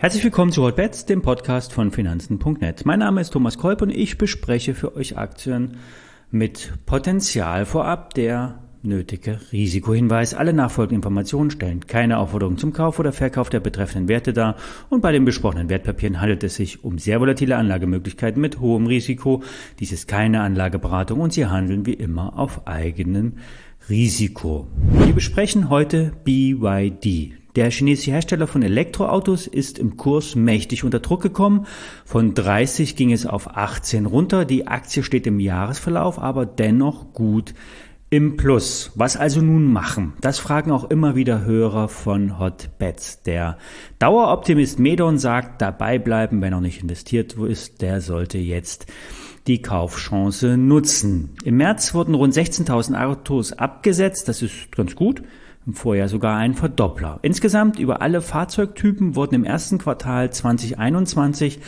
Herzlich willkommen zu Hotbets, dem Podcast von Finanzen.net. Mein Name ist Thomas Kolb und ich bespreche für euch Aktien mit Potenzial. Vorab der nötige Risikohinweis. Alle nachfolgenden Informationen stellen keine Aufforderung zum Kauf oder Verkauf der betreffenden Werte dar und bei den besprochenen Wertpapieren handelt es sich um sehr volatile Anlagemöglichkeiten mit hohem Risiko. Dies ist keine Anlageberatung und sie handeln wie immer auf eigenem Risiko. Wir besprechen heute BYD. Der chinesische Hersteller von Elektroautos ist im Kurs mächtig unter Druck gekommen. Von 30 ging es auf 18 runter. Die Aktie steht im Jahresverlauf aber dennoch gut im Plus. Was also nun machen? Das fragen auch immer wieder Hörer von Hotbets. Der Daueroptimist Medon sagt, dabei bleiben, wenn noch nicht investiert ist, der sollte jetzt die Kaufchance nutzen. Im März wurden rund 16.000 Autos abgesetzt. Das ist ganz gut. Im Vorjahr sogar ein Verdoppler. Insgesamt über alle Fahrzeugtypen wurden im ersten Quartal 2021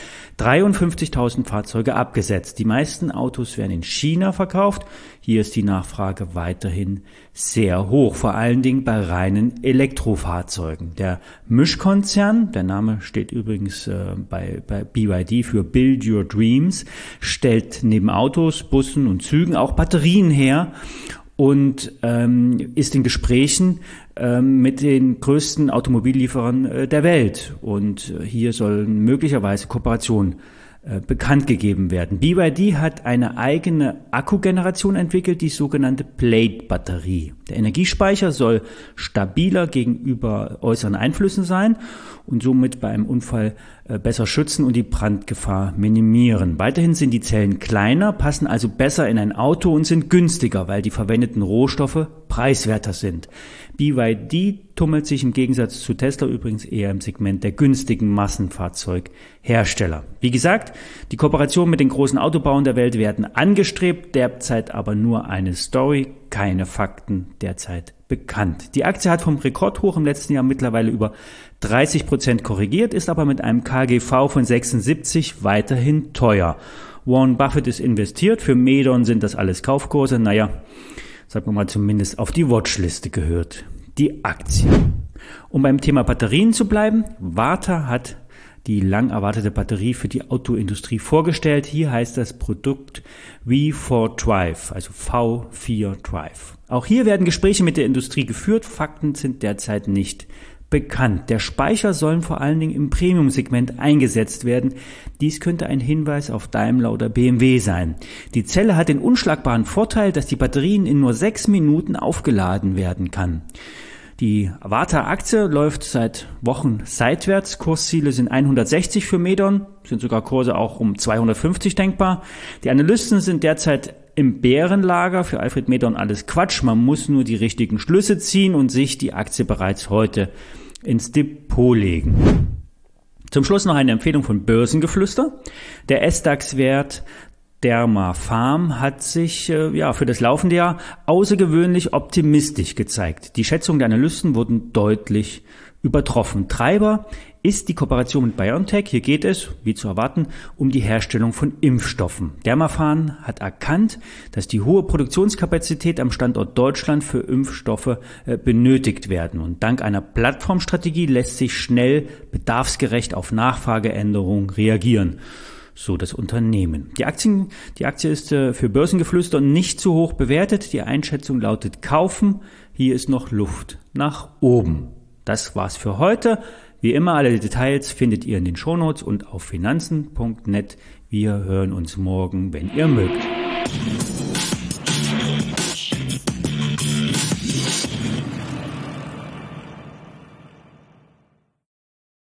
53.000 Fahrzeuge abgesetzt. Die meisten Autos werden in China verkauft. Hier ist die Nachfrage weiterhin sehr hoch, vor allen Dingen bei reinen Elektrofahrzeugen. Der Mischkonzern, der Name steht übrigens bei BYD für Build Your Dreams, stellt neben Autos, Bussen und Zügen auch Batterien her und ist in Gesprächen mit den größten Automobillieferern der Welt. Und hier sollen möglicherweise Kooperationen bekannt gegeben werden. BYD hat eine eigene Akkugeneration entwickelt, die sogenannte Plate-Batterie. Der Energiespeicher soll stabiler gegenüber äußeren Einflüssen sein und somit bei einem Unfall besser schützen und die Brandgefahr minimieren. Weiterhin sind die Zellen kleiner, passen also besser in ein Auto und sind günstiger, weil die verwendeten Rohstoffe preiswerter sind. BYD tummelt sich im Gegensatz zu Tesla übrigens eher im Segment der günstigen Massenfahrzeughersteller. Wie gesagt, die Kooperationen mit den großen Autobauern der Welt werden angestrebt, derzeit aber nur eine Story, keine Fakten derzeit bekannt. Die Aktie hat vom Rekordhoch im letzten Jahr mittlerweile über 30% korrigiert, ist aber mit einem KGV von 76 weiterhin teuer. Warren Buffett ist investiert, für Medon sind das alles Kaufkurse, sagen wir mal zumindest auf die Watchliste gehört die Aktie. Um beim Thema Batterien zu bleiben, Varta hat die lang erwartete Batterie für die Autoindustrie vorgestellt. Hier heißt das Produkt V4 Drive, also V4 Drive. Auch hier werden Gespräche mit der Industrie geführt. Fakten sind derzeit nicht bekannt. Der Speicher sollen vor allen Dingen im Premium-Segment eingesetzt werden. Dies könnte ein Hinweis auf Daimler oder BMW sein. Die Zelle hat den unschlagbaren Vorteil, dass die Batterien in nur 6 Minuten aufgeladen werden kann. Die Varta-Aktie läuft seit Wochen seitwärts. Kursziele sind 160 für Medon, sind sogar Kurse auch um 250 denkbar. Die Analysten sind derzeit im Bärenlager. Für Alfred Medon alles Quatsch. Man muss nur die richtigen Schlüsse ziehen und sich die Aktie bereits heute ins Depot legen. Zum Schluss noch eine Empfehlung von Börsengeflüster. Der SDAX-Wert Dermapharm hat sich für das laufende Jahr außergewöhnlich optimistisch gezeigt. Die Schätzungen der Analysten wurden deutlich übertroffen. Treiber ist die Kooperation mit BioNTech. Hier geht es, wie zu erwarten, um die Herstellung von Impfstoffen. Dermapharm hat erkannt, dass die hohe Produktionskapazität am Standort Deutschland für Impfstoffe benötigt werden. Und dank einer Plattformstrategie lässt sich schnell bedarfsgerecht auf Nachfrageänderungen reagieren. So das Unternehmen. Die Aktie ist für Börsengeflüster nicht zu hoch bewertet. Die Einschätzung lautet kaufen. Hier ist noch Luft nach oben. Das war's für heute. Wie immer, alle Details findet ihr in den Shownotes und auf finanzen.net. Wir hören uns morgen, wenn ihr mögt.